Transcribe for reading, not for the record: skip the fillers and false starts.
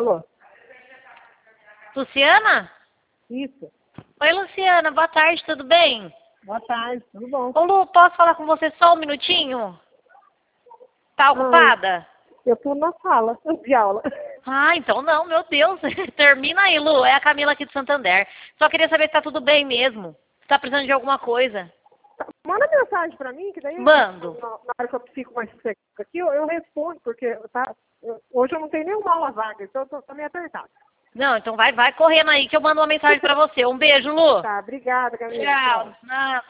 Alô? Luciana? Isso. Oi, Luciana. Boa tarde, tudo bem? Boa tarde, tudo bom? Ô, Lu, posso falar com você só um minutinho? Tá ocupada? Eu tô na sala de aula. Ah, então não, meu Deus. Termina aí, Lu. É a Camila aqui de Santander. Só queria saber se tá tudo bem mesmo. Se tá precisando de alguma coisa. Manda mensagem pra mim, que daí Mando. na hora que eu fico mais seca aqui, eu respondo, porque hoje eu não tenho nenhuma aula vaga, então eu tô meio apertado. Não, então vai correndo aí que eu mando uma mensagem pra você. Um beijo, Lu. Tá, obrigada, Camila. Tchau. Nada.